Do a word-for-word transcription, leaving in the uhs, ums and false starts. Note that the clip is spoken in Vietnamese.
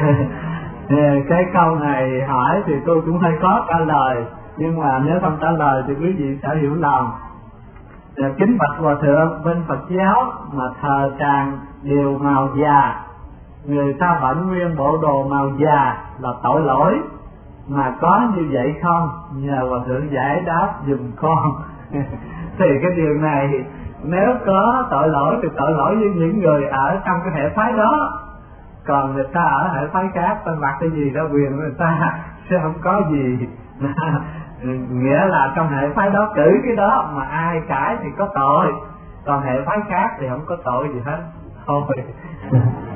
Cái câu này hỏi thì tôi cũng hơi khó trả lời, nhưng mà nếu không trả lời thì quý vị sẽ hiểu lầm. Kính bạch Hòa Thượng, bên Phật giáo mà thờ tràng đều màu già, người ta vẫn nguyên bộ đồ màu già là tội lỗi, mà có như vậy không? Nhờ Hòa Thượng giải đáp giùm con. Thì cái điều này nếu có tội lỗi thì tội lỗi với những người ở trong cái hệ phái đó, còn người ta ở hệ phái khác ta mặc cái gì đó quyền người ta sẽ không có gì. Nghĩa là trong hệ phái đó cử cái đó mà ai cãi thì có tội, còn hệ phái khác thì không có tội gì hết thôi.